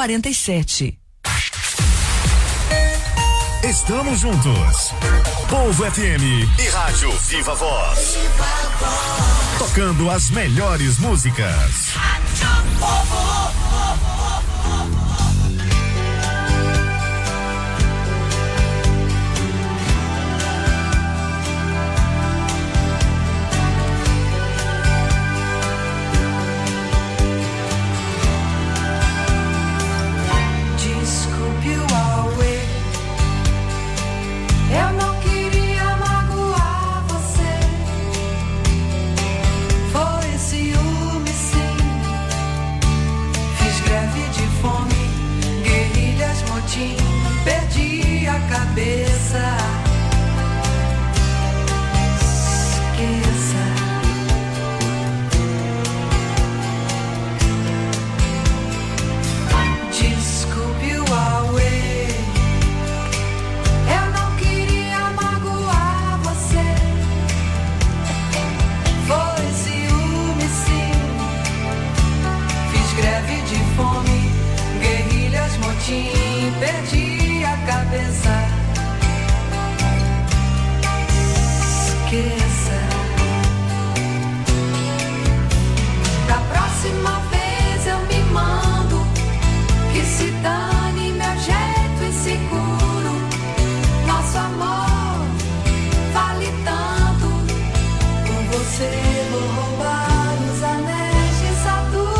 47. Estamos juntos. Povo FM e Rádio Viva Voz. Tocando as melhores músicas. Eu não queria magoar você. Foi ciúme, sim. Fiz greve de fome, guerrilhas, motim. Perdi a cabeça. Esqueça. Desculpe o Huawei. Greve de fome, guerrilhas, motim, perdi a cabeça. Esqueça. Da próxima vez eu me mando, que se dane meu jeito inseguro. Nosso amor vale tanto, com você vou roubar os anéis de Saturno.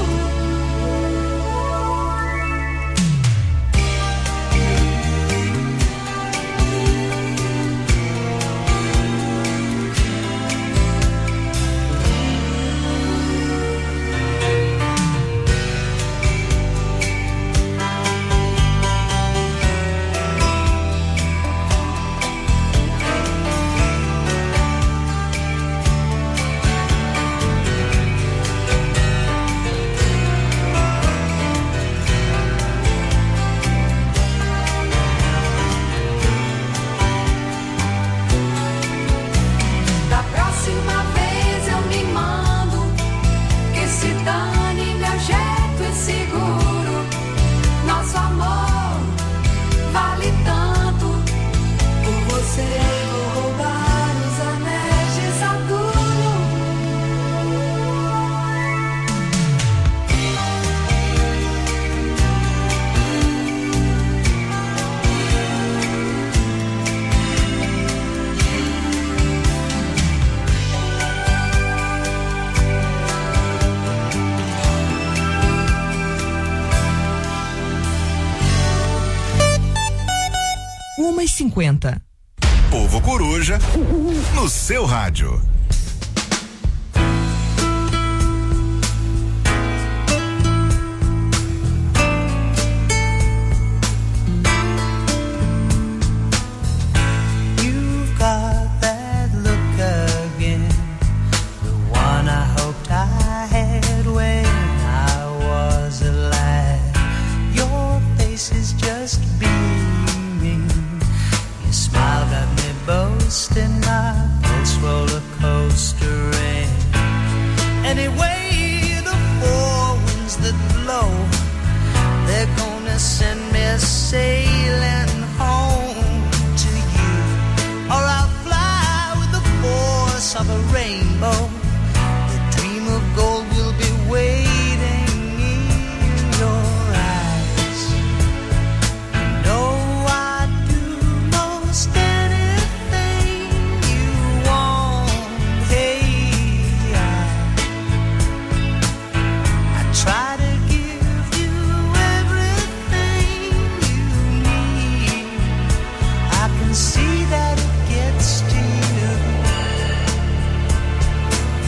Povo Coruja no seu rádio. See that it gets to you.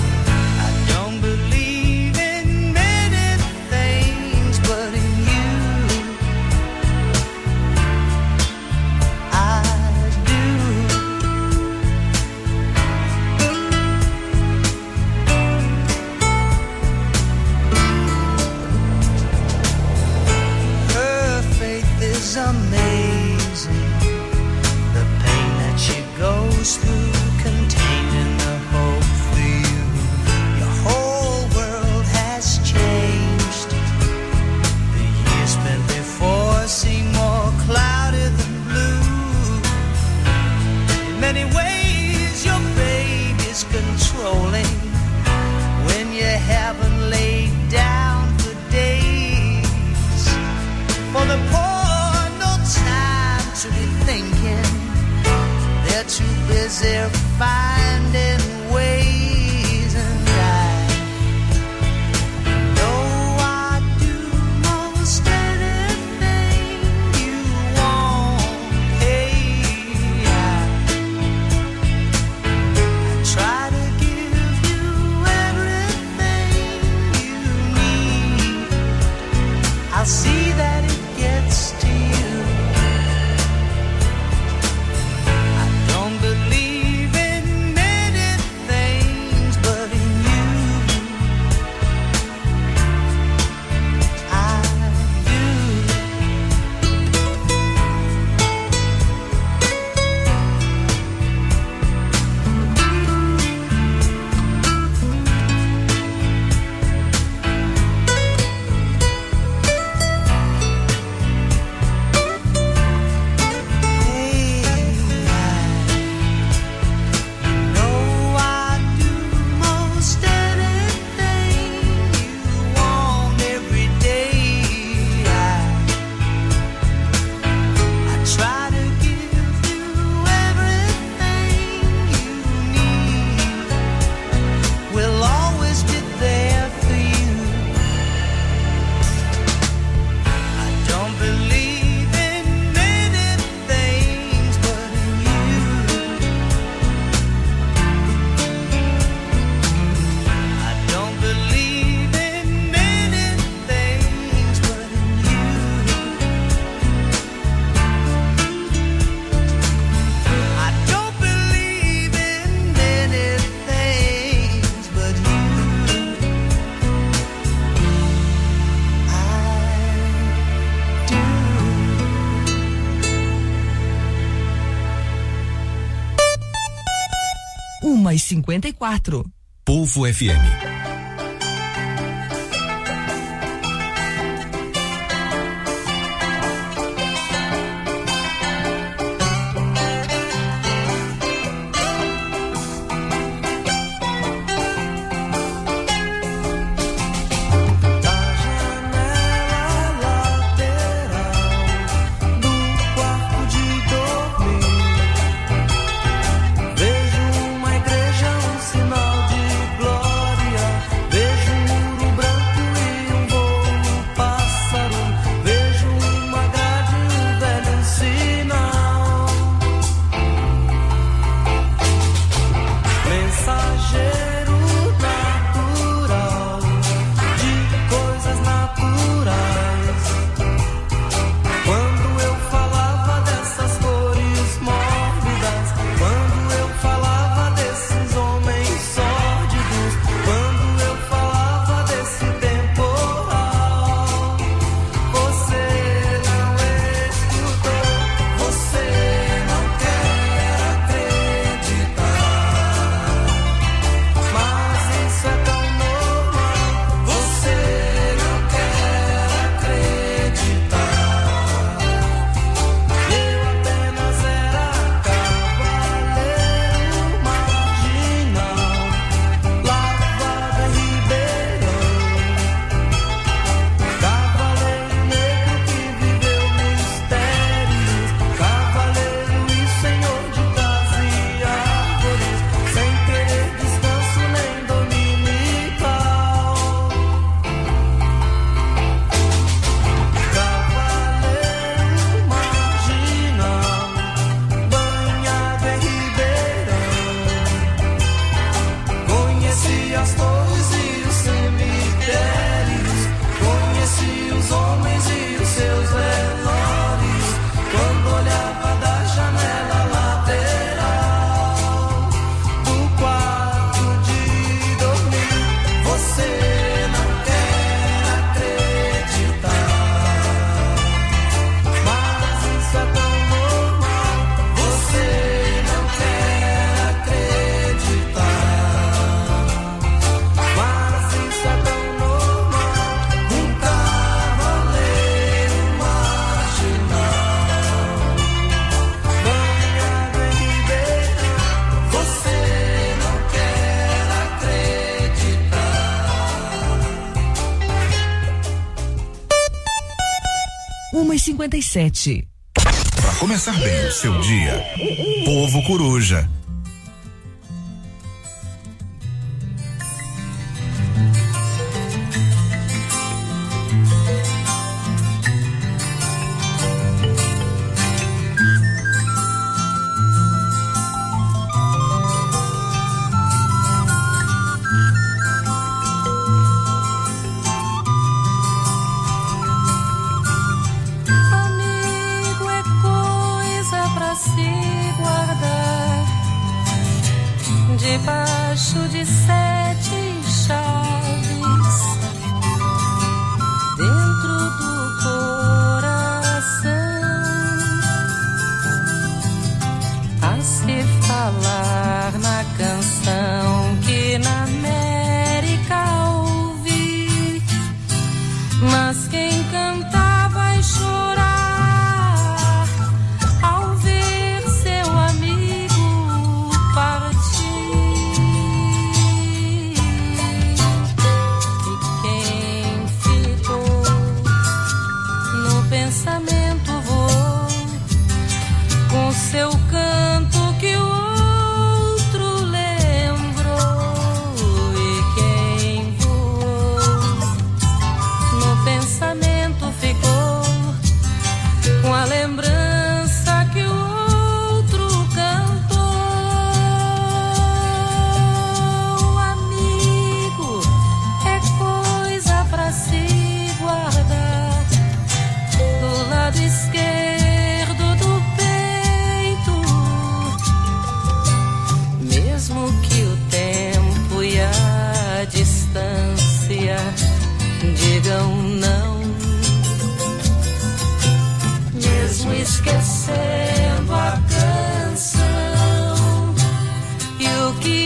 1h54. Povo FM. Para começar bem o seu dia, Povo Coruja. Debaixo de 7 chaves, dentro do coração, a se falar na canção que na América ouvi, mas quem cantava e chorava ao ver seu amigo partir. Pensamento voou com seu canto que o outro lembrou, e quem voou no pensamento ficou com a lembrança que o outro cantou. Amigo é coisa pra se guardar do lado esquerdo do peito, mesmo que o tempo e a distância digam não, mesmo esquecendo a canção e o que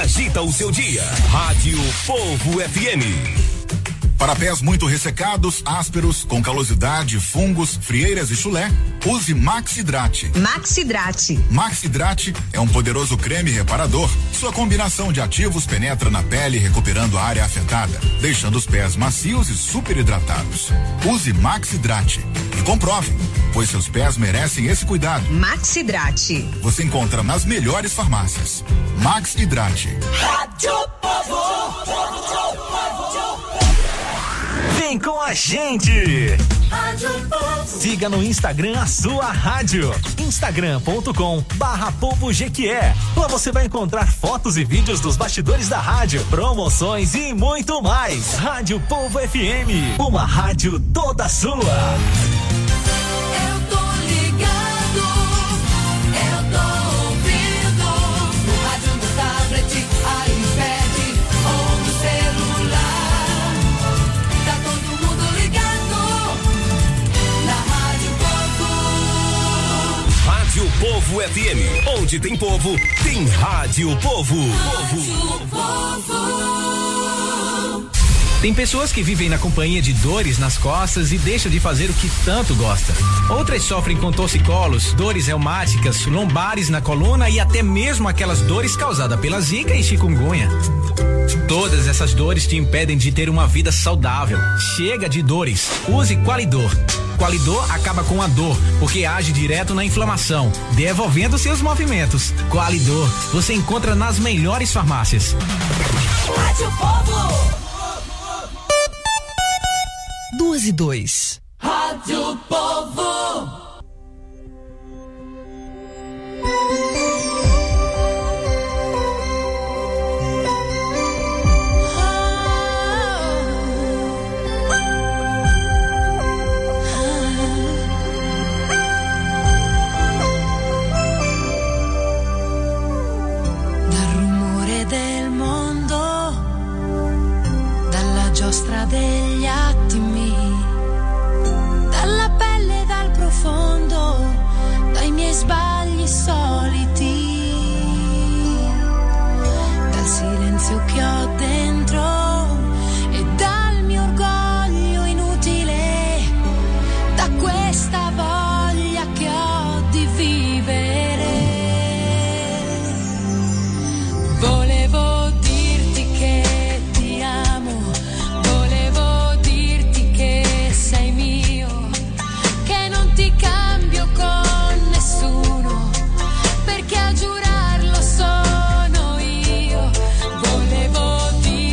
agita o seu dia. Rádio Povo FM. Para pés muito ressecados, ásperos, com calosidade, fungos, frieiras e chulé, use Maxidrate. Maxidrate. Maxidrate é um poderoso creme reparador. Sua combinação de ativos penetra na pele, recuperando a área afetada, deixando os pés macios e super hidratados. Use Maxidrate e comprove, pois seus pés merecem esse cuidado. Maxidrate. Você encontra nas melhores farmácias. Maxidrate. Rádio Povo. Vem com a gente! Rádio Povo. Siga no Instagram a sua rádio. Instagram.com/PovoGQE. Lá você vai encontrar fotos e vídeos dos bastidores da rádio, promoções e muito mais. Rádio Povo FM, uma rádio toda sua. Eu tô ligado, eu tô ouvindo, no rádio, no tablet, iPad ou no celular. Tá todo mundo ligado na Rádio Povo. Rádio Povo FM, onde tem povo, tem Rádio Povo. Rádio Povo. Tem pessoas que vivem na companhia de dores nas costas e deixam de fazer o que tanto gosta. Outras sofrem com torcicolos, dores reumáticas, lombares na coluna e até mesmo aquelas dores causadas pela zika e chikungunya. Todas essas dores te impedem de ter uma vida saudável. Chega de dores. Use Qualidor. Qualidor acaba com a dor, porque age direto na inflamação, devolvendo seus movimentos. Qualidor, você encontra nas melhores farmácias. Rádio Povo. 2:02. Rádio Povo. Dal rumore del mondo, dalla giostra degli attimi, dalla pelle, dal profondo, dai miei sbagli soliti, dal silenzio che ho dentro e dal mio orgoglio inutile, da questa voglia che ho di vivere. Volevo dirti che ti amo, volevo dirti che sei mio, che non ti cambio con nessuno, perché a giurarlo sono io. Volevo dirti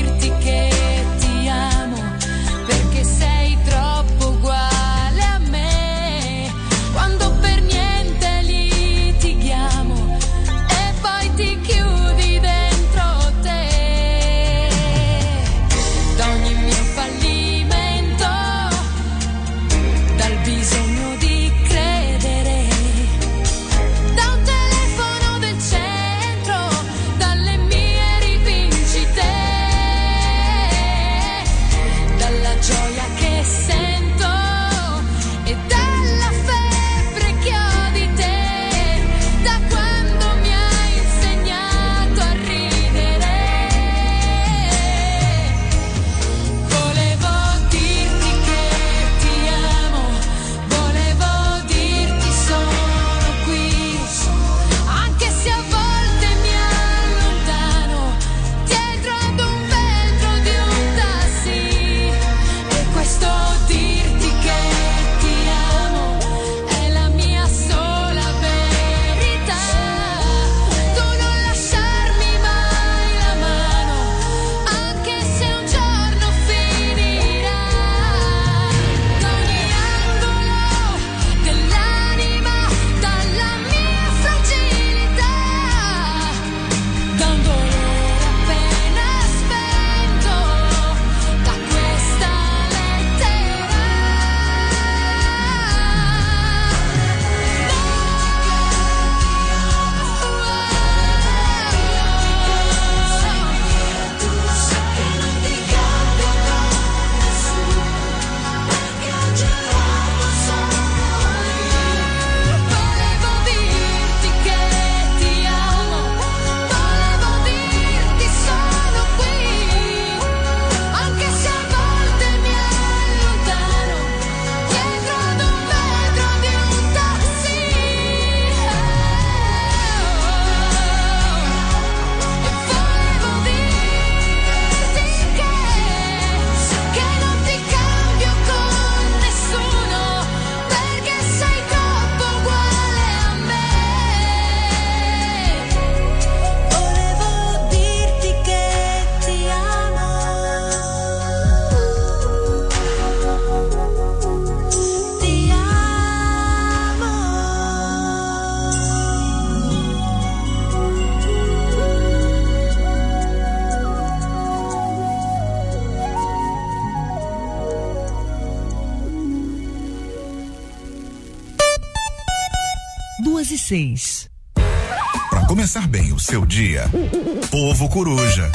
2:06. Para começar bem o seu dia, Povo Coruja.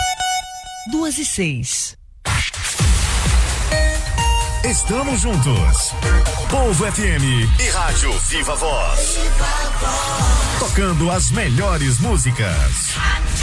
2:06. Estamos juntos. Povo FM e Rádio Viva Voz. Tocando as melhores músicas.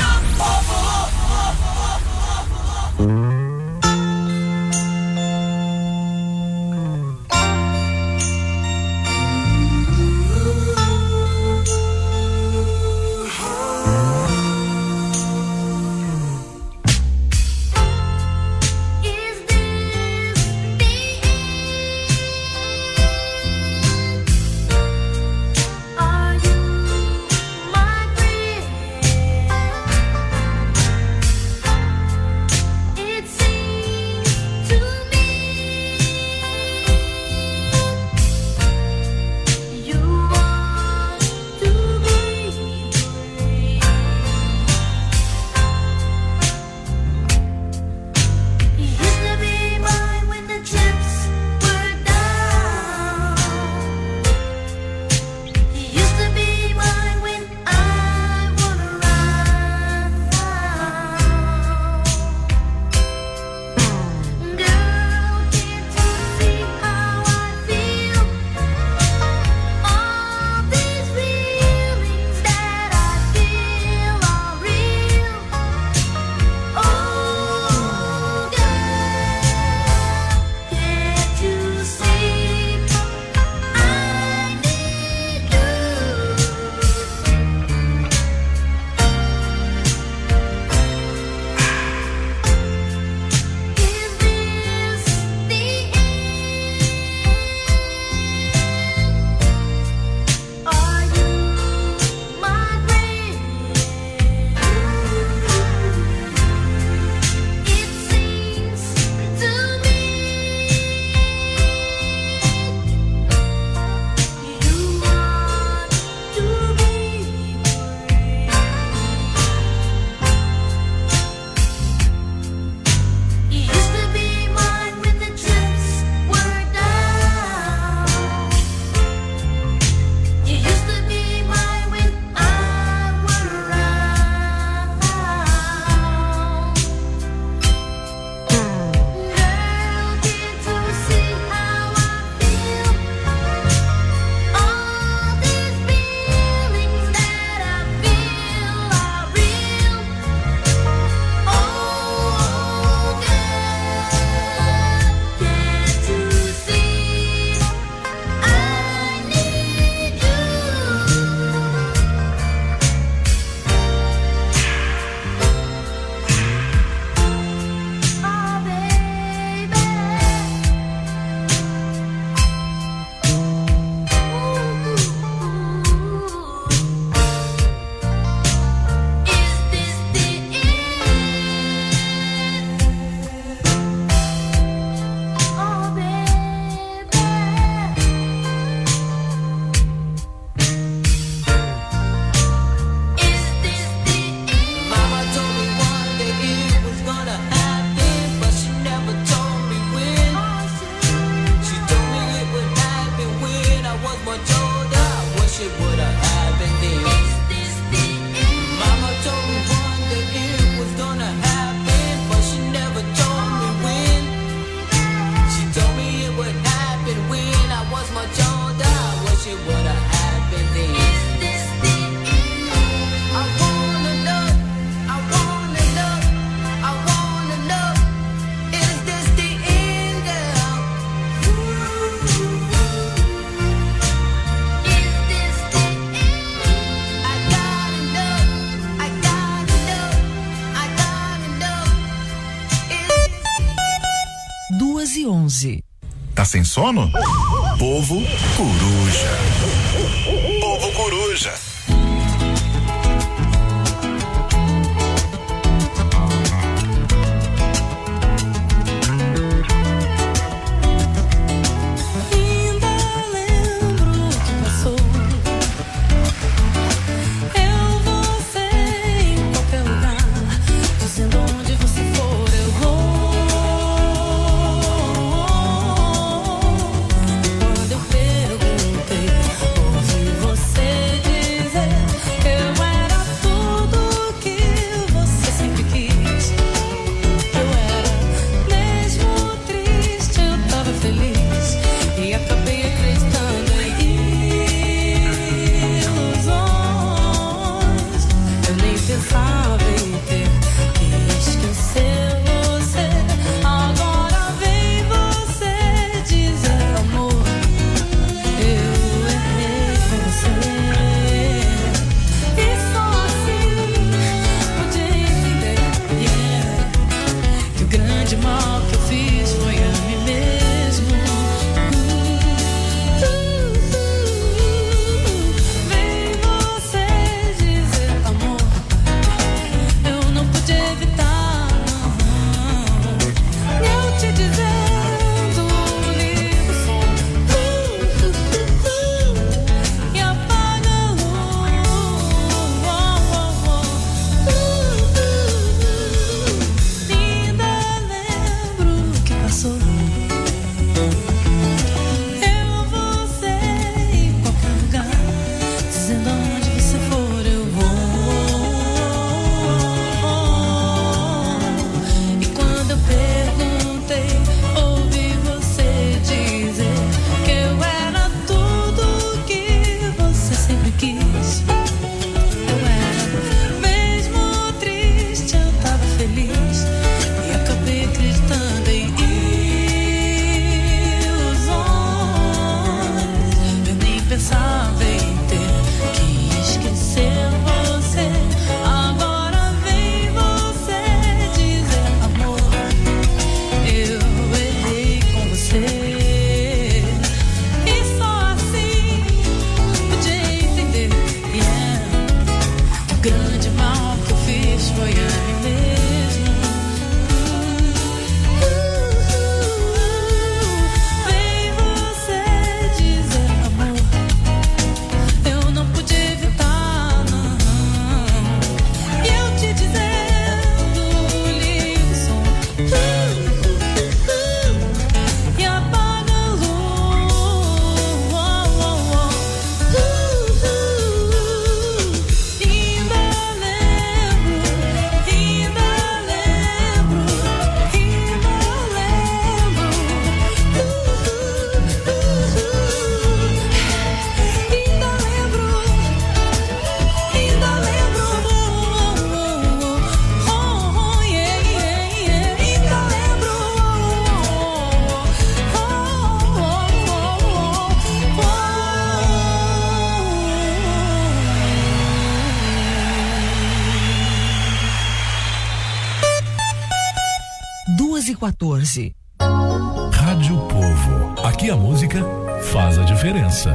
Tá sem sono? Povo Coruja. Povo Coruja. Você 14. Rádio Povo. Aqui a música faz a diferença.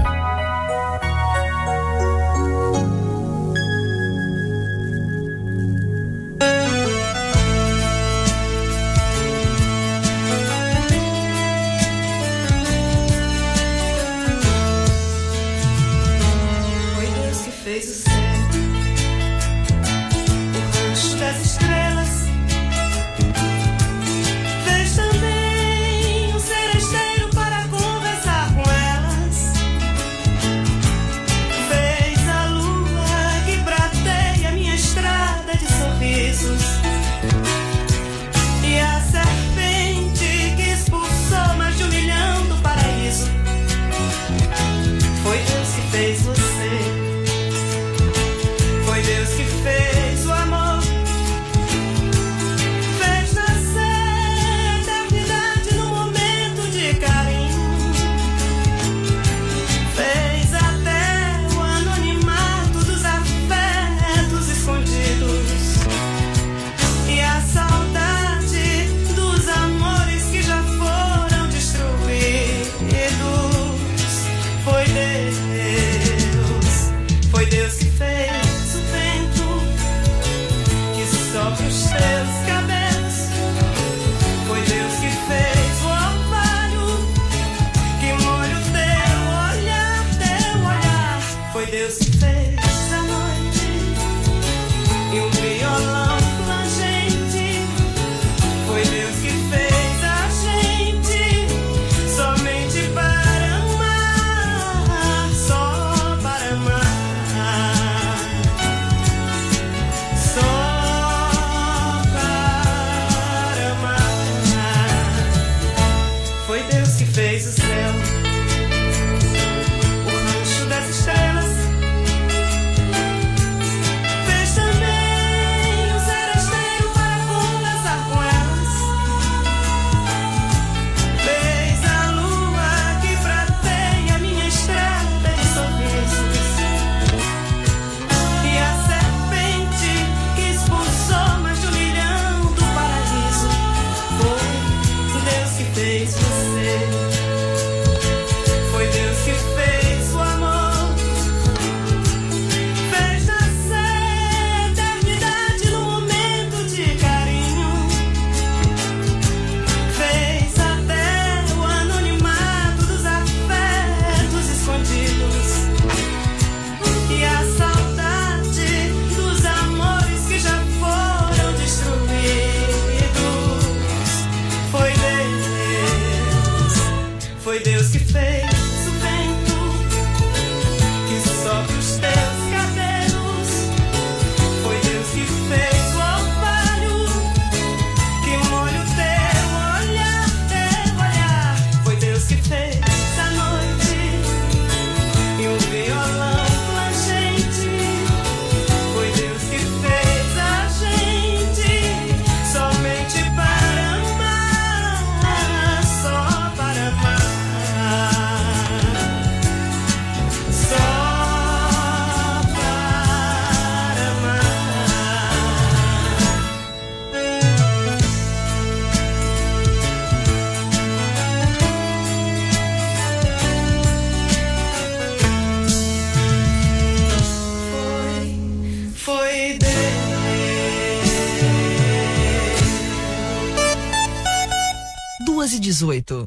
e 18.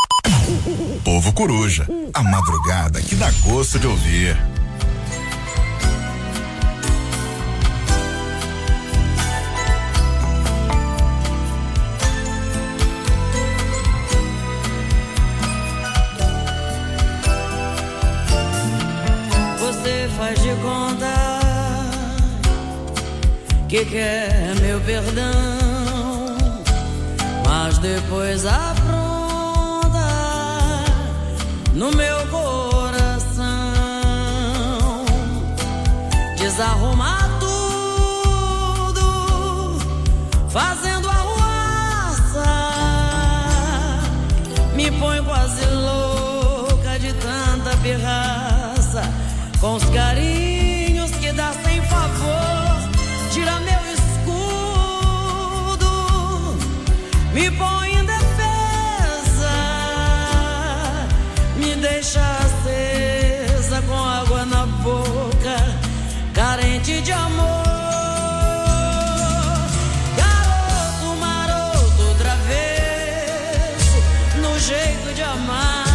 Povo Coruja, a madrugada que dá gosto de ouvir. Você faz de conta que quer meu perdão, mas depois apronta no meu coração, desarrumar tudo, fazendo arruaça, me põe quase louca de tanta pirraça, com os carinhos que dá sem favor, tira meu escudo, me põe em defesa. jeito de amar.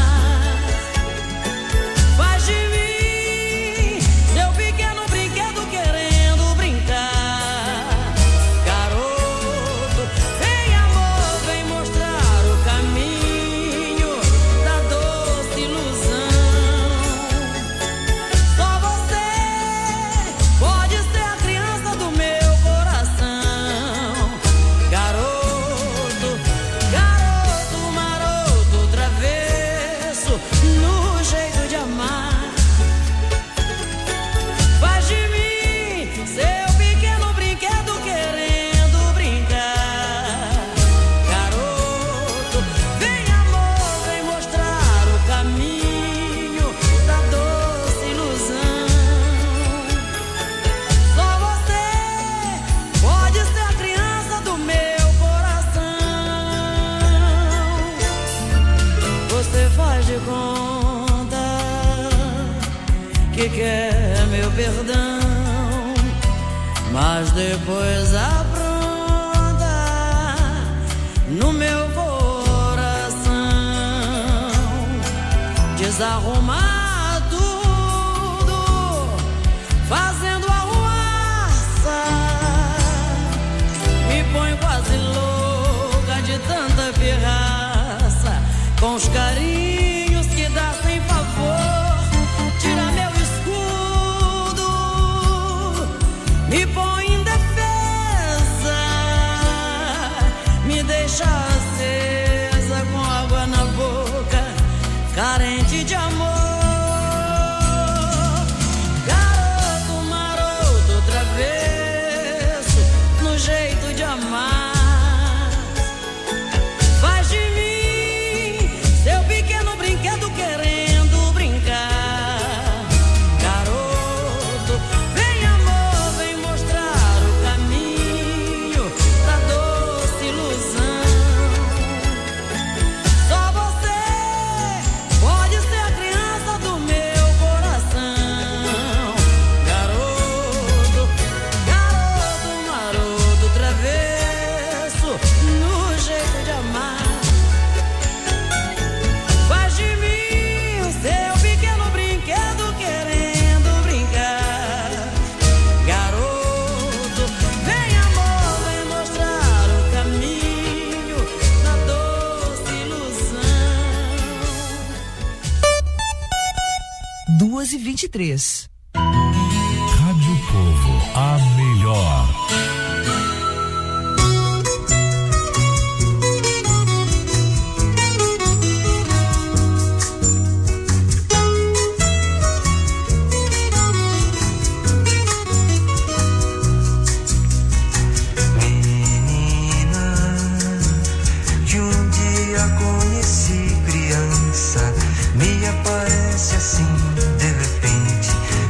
Faz de mim seu pequeno brinquedo querendo brincar. Garoto, vem amor, vem mostrar o caminho da doce ilusão. Só você pode ser a criança do meu coração. Garoto, garoto maroto, travesso no jeito de amar. Faz de mim seu pequeno brinquedo querendo brincar. Garoto, vem amor, vem mostrar o caminho da doce ilusão. Só você pode ser a criança do meu coração. Você faz de conta que quer meu perdão, mas depois apronta no meu coração. Desarrumar tudo, fazendo arruaça. Me põe quase louca de tanta pirraça, com os carinhos que dá sem favor. Tira meu escudo, me põe indefesa, me deixa acesa com água na boca, carente de amor. Garoto maroto, travesso no jeito de amar. Faz de mim seu pequeno brinquedo querendo brincar. Garoto, vem amor, vem mostrar o caminho da doce ilusão. Só você pode ser a criança do meu coração. Garoto, garoto maroto, travesso no jeito de amar. Faz de mim o seu pequeno brinquedo querendo brincar. Garoto, vem amor, vem mostrar o caminho da doce ilusão. 2h23. Rádio Povo, a melhor. Menina, de um dia conheci criança, me aparece assim de repente,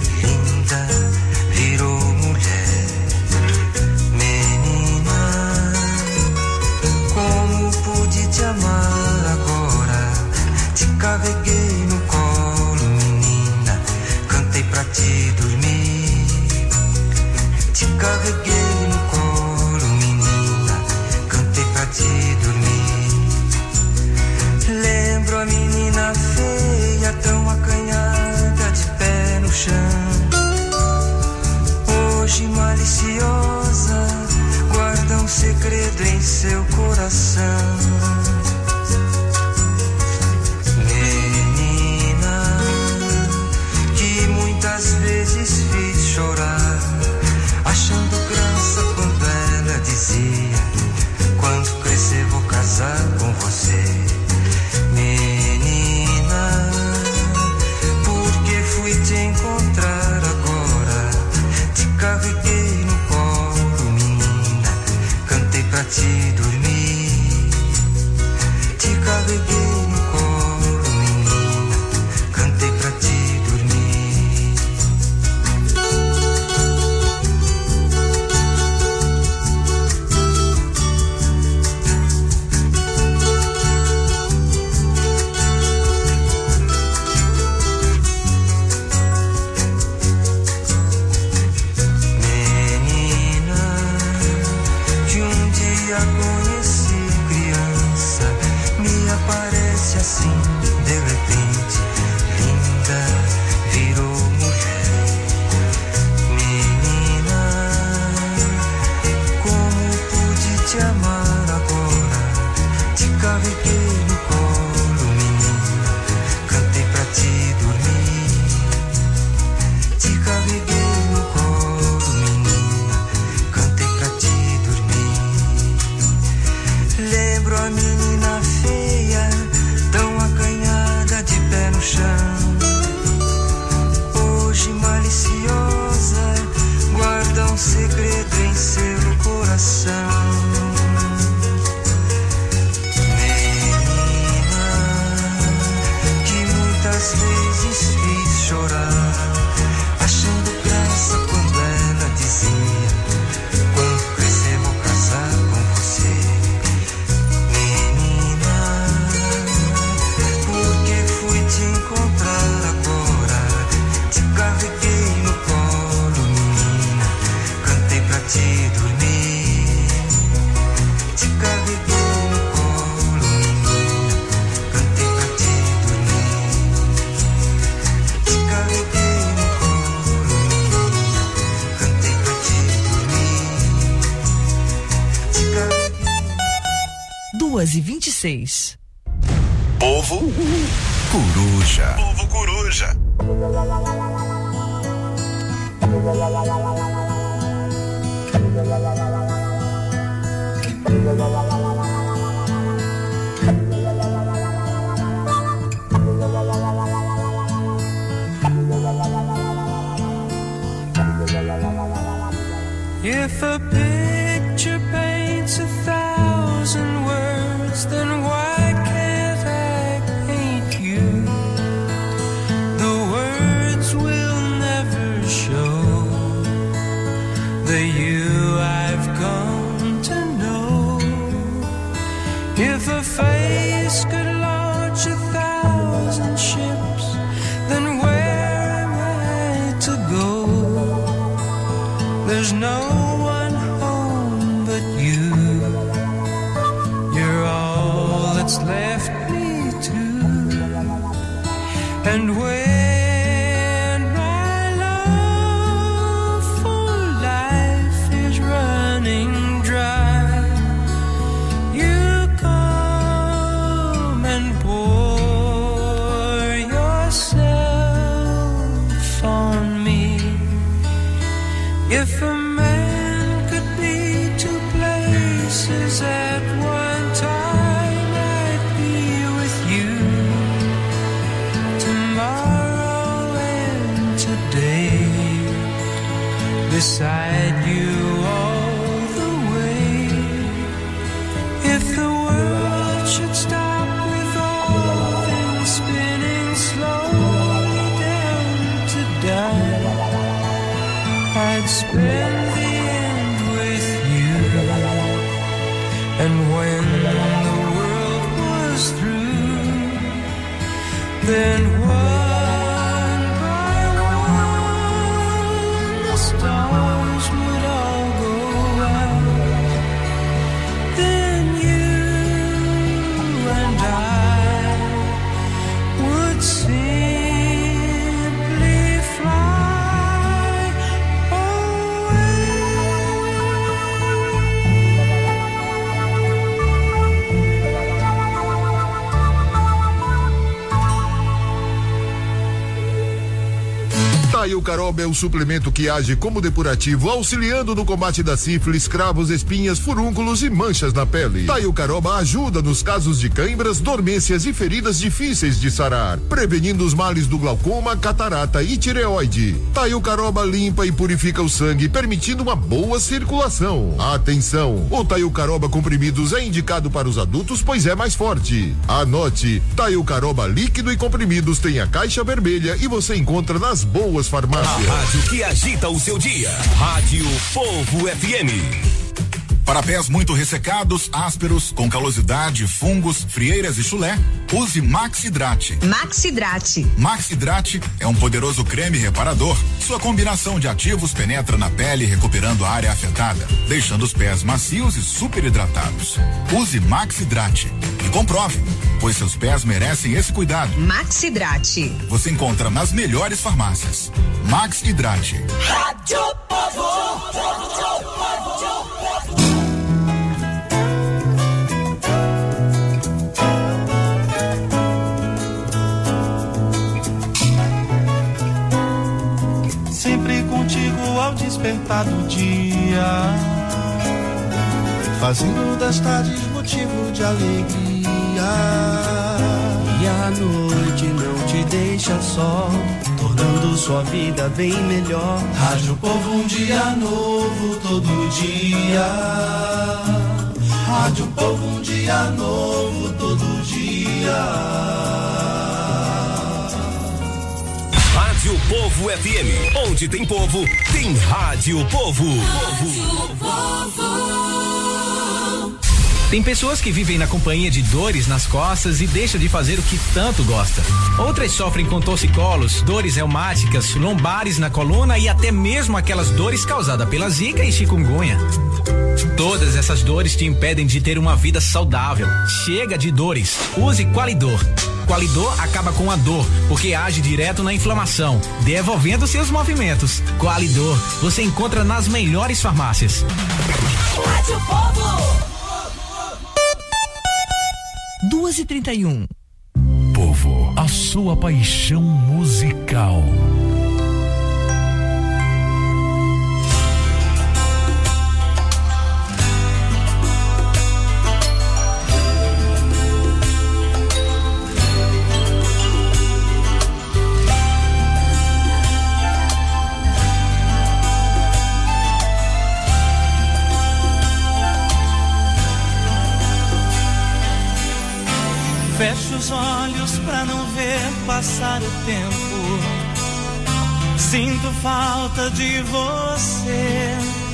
carreguei no colo, menina, cantei pra te dormir. Te carreguei no colo, menina, cantei pra te dormir. Lembro a menina feia, tão acanhada de pé no chão. Hoje maliciosa, guarda um segredo em seu coração. Menina, que muitas vezes fiz chorar, achando graça quando ela dizia: quando crescer vou casar com você. Menina, porque fui te encontrar agora. Te carreguei no colo, menina, cantei pra te dormir. Te carreguei no colo, menina, cantei pra te dormir. Te carreguei no colo, menina, cantei pra te dormir. Te carreguei. 2h26. Povo Coruja. Povo Coruja. If a picture paints 1,000 words, then why can't I paint you? The words will never show the you I've come to know. If a face could launch 1,000 ships, then where am I to go? There's no one home but you. You're all that's left me to. And when my love for life is running dry, you come and pour yourself on me. If a man could be 2 places at one time, I'd be with you tomorrow and today, beside you all the way. If the world should stop with all things spinning slowly down to die, I'd spend the end with you. And when the world was through, then one by one the stars would all go out. Then you and I would simply fly away. Taiucaroba é o suplemento que age como depurativo, auxiliando no combate da sífilis, cravos, espinhas, furúnculos e manchas na pele. Taiucaroba ajuda nos casos de cãibras, dormências e feridas difíceis de sarar, prevenindo os males do glaucoma, catarata e tireoide. Taiucaroba limpa e purifica o sangue, permitindo uma boa circulação. Atenção! O Taiucaroba comprimidos é indicado para os adultos, pois é mais forte. Anote: Taiucaroba líquido e comprimidos tem a caixa vermelha e você encontra nas boas farmácias. A rádio que agita o seu dia. Rádio Povo FM. Para pés muito ressecados, ásperos, com calosidade, fungos, frieiras e chulé, use Maxidrate. Maxidrate. Maxidrate é um poderoso creme reparador. Sua combinação de ativos penetra na pele, recuperando a área afetada, deixando os pés macios e super hidratados. Use Maxidrate e comprove, pois seus pés merecem esse cuidado. Maxidrate. Você encontra nas melhores farmácias. Maxidrate. Rádio Povo. do dia, fazendo das tardes motivo de alegria. E a noite não te deixa só, tornando sua vida bem melhor. Rádio Povo, um dia novo todo dia. Rádio Povo, um dia novo todo dia. Rádio Povo FM, onde tem povo, tem Rádio Povo. Rádio Povo. Tem pessoas que vivem na companhia de dores nas costas e deixam de fazer o que tanto gosta. Outras sofrem com torcicolos, dores reumáticas, lombares na coluna e até mesmo aquelas dores causadas pela zika e chikungunya. Todas essas dores te impedem de ter uma vida saudável. Chega de dores. Use Qualidor. Qualidor acaba com a dor, porque age direto na inflamação, devolvendo seus movimentos. Qualidor, você encontra nas melhores farmácias. Rádio Povo. 2h31. Povo, a sua paixão musical. Fecho os olhos pra não ver passar o tempo. Sinto falta de você.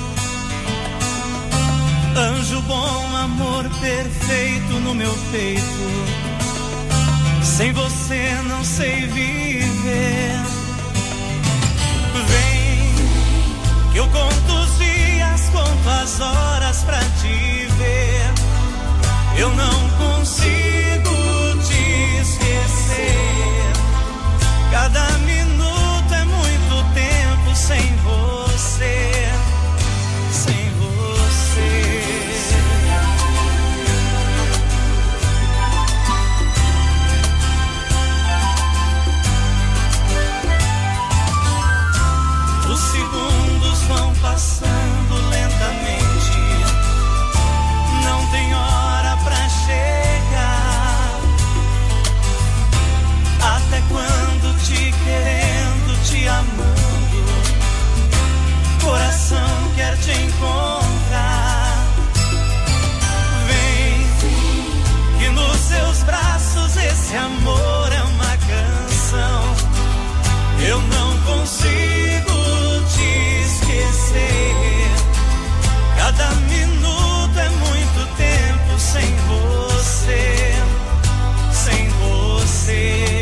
Anjo bom, amor perfeito no meu peito. Sem você não sei viver. Vem, que eu conto os dias, conto as horas pra te ver. Eu não consigo te esquecer. Cada minuto é muito tempo sem você. Sem você. Os segundos vão passando lentamente. Não tem hora pra chegar. Até quando te querendo, te amando, coração quer te encontrar. Vem, que nos seus braços esse amor é uma canção. Eu não consigo te esquecer. Cada minuto é muito tempo sem você. Sem você.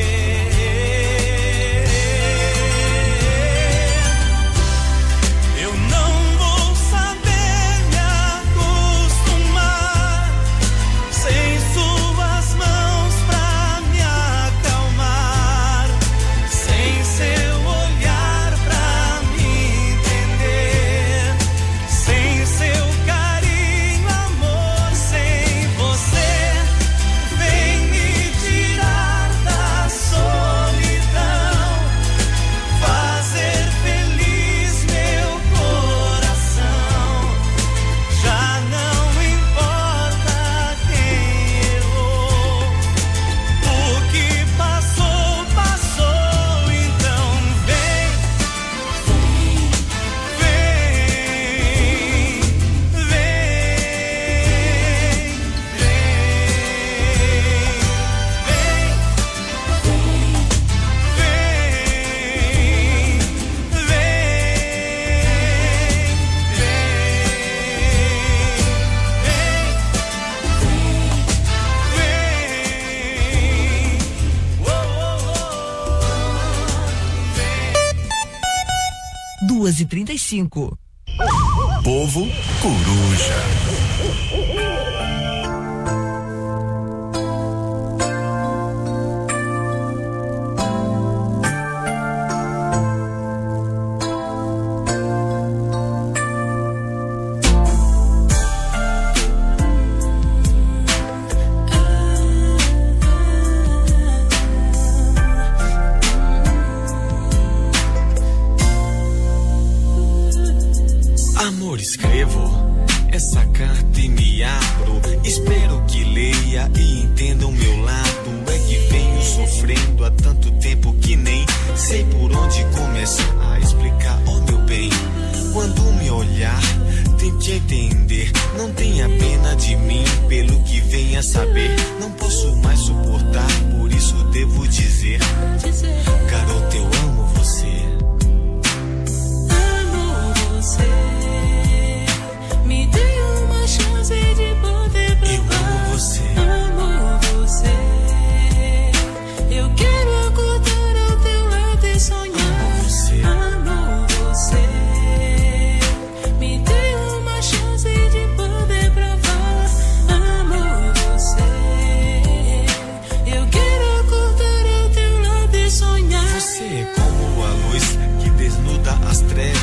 e 35. Povo Coruja.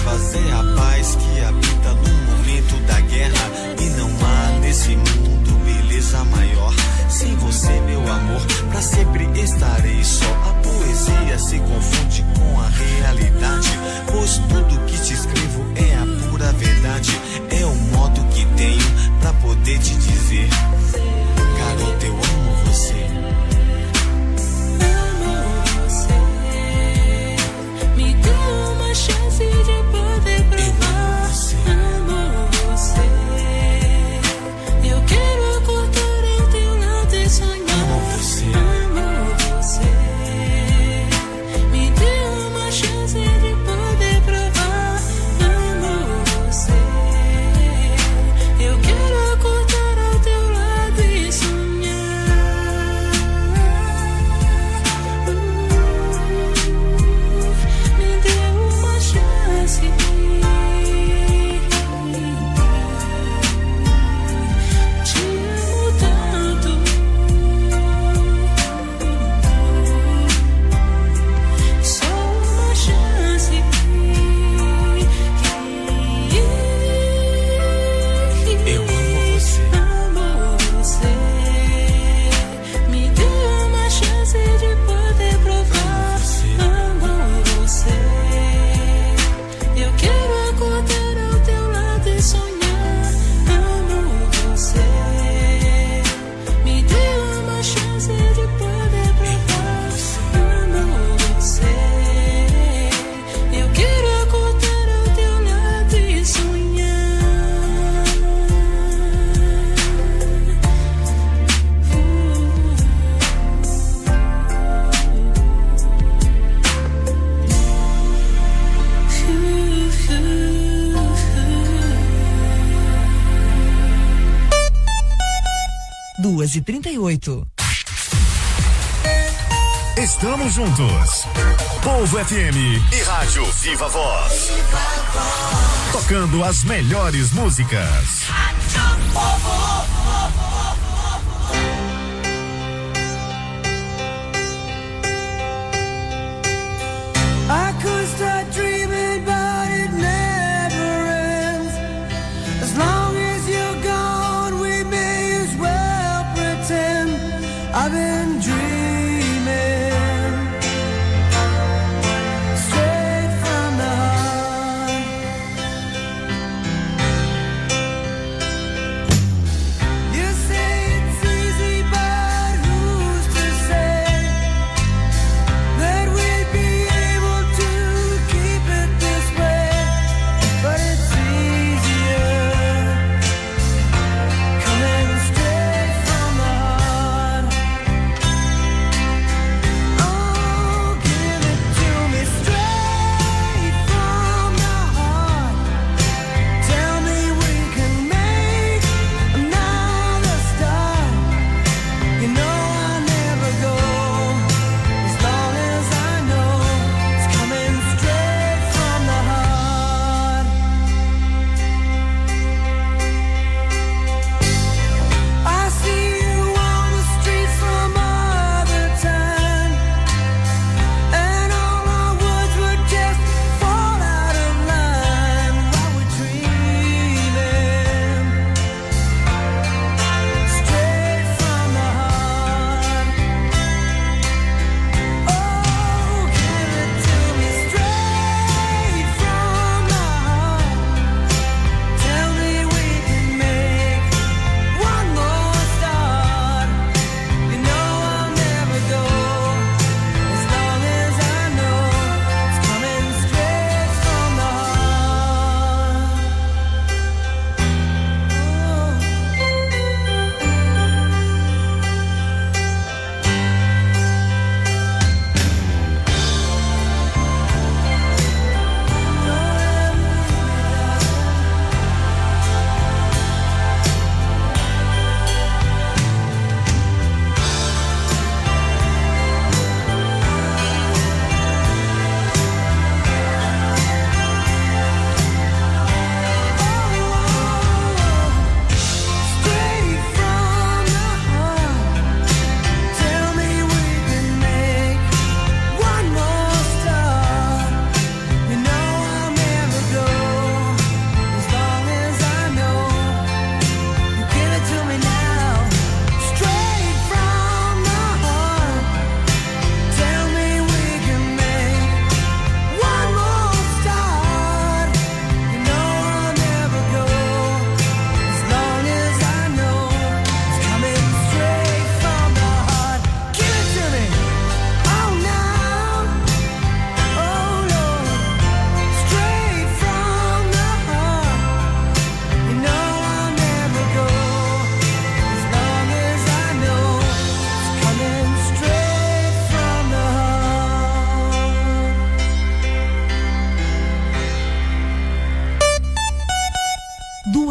trevas é a paz que habita no momento da guerra. E não há nesse mundo beleza maior. Sem você, meu amor, pra sempre estarei só. A poesia se confunde com a realidade, pois tudo que te escrevo é a pura verdade. É o modo que tenho pra poder te dizer: garota, eu amo você. Amo você. Me dê uma chance de poder provar. Amo você. Eu quero acordar ao teu lado e sonhar. Amo você. Amo você. Me dê uma chance de poder provar. Amo você. Eu quero acordar ao teu lado e sonhar. Me dê uma chance. Te amo tanto. Só uma chance. Eu amo você. Amo você. Me dê uma chance de poder provar. Amo você. Eu quero acordar ao teu lado e sonhar. Amo você. Me dê uma chance de poder provar. Amo você. Eu quero acordar ao teu lado e sonhar. 2h38. Estamos juntos. Povo FM e Rádio Viva Voz. Tocando as melhores músicas. I could start dreaming, but it never ends. As long as you're gone, we may as well pretend I've been dreaming straight from the heart.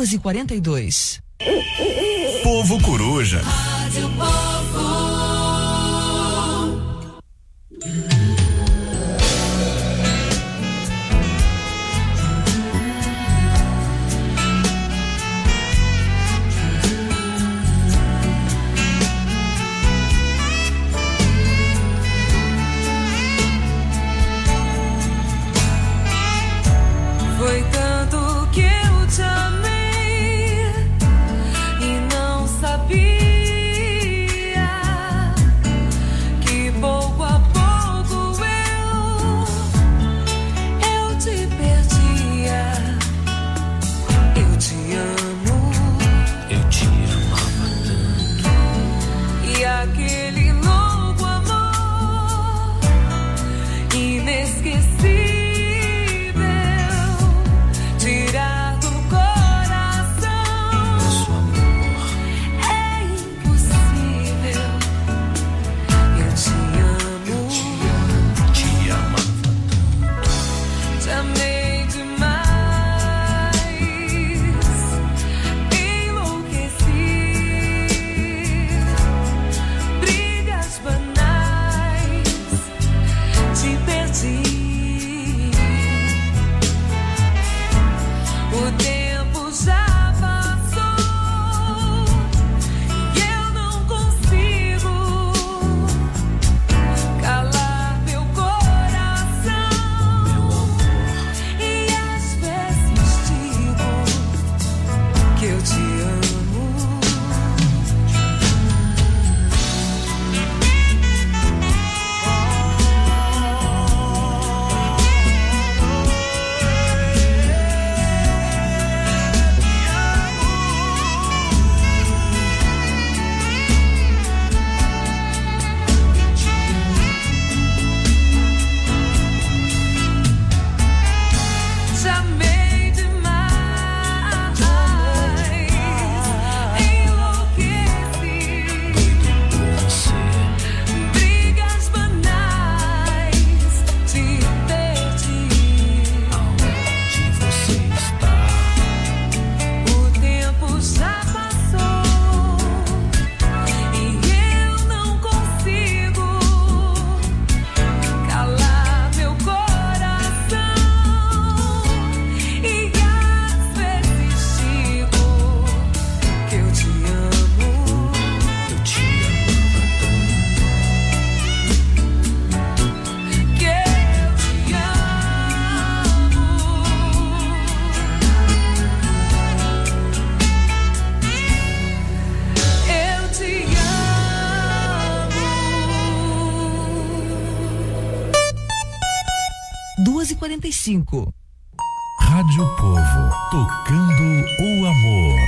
2h42. Povo Coruja. Rádio Povo. Foi tanto que eu te amei e não sabia que pouco a pouco eu te perdia. Eu te amo, eu te amava tanto. e aquele louco amor inesquecível tirar do coração. Nosso amor é impossível. Eu te amava tanto. te amei demais, enlouqueci. Brigas banais, te perdi. O tempo já passou e eu não consigo calar meu coração. E às vezes digo que eu te amo. Te amei demais, enlouqueci. Brigas banais, te perdi. Aonde você está? O tempo já passou e eu não consigo calar meu coração. E às vezes digo que eu te amo. Eu te amava tanto. Que eu te amo. Eu te amo. 2h45. Rádio Povo, tocando o amor.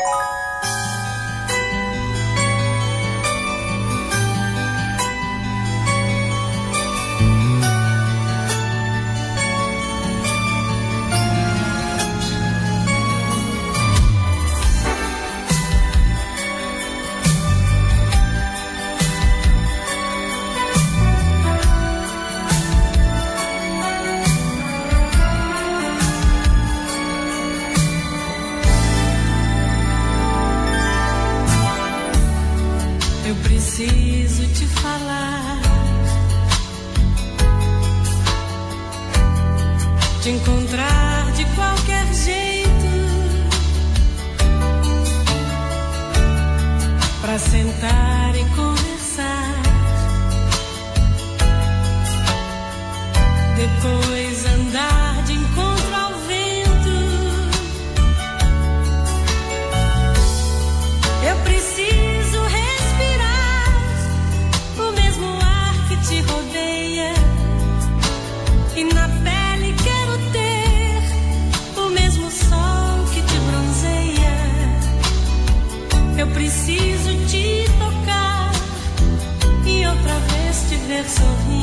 Eu preciso te falar, te encontrar de qualquer jeito, pra sentar e conversar, depois andar de encontro ao vento. Eu preciso respirar o mesmo ar que te rodeia, e na pele quero ter o mesmo sol que te bronzeia. Eu preciso te tocar e outra vez te ver sorrir.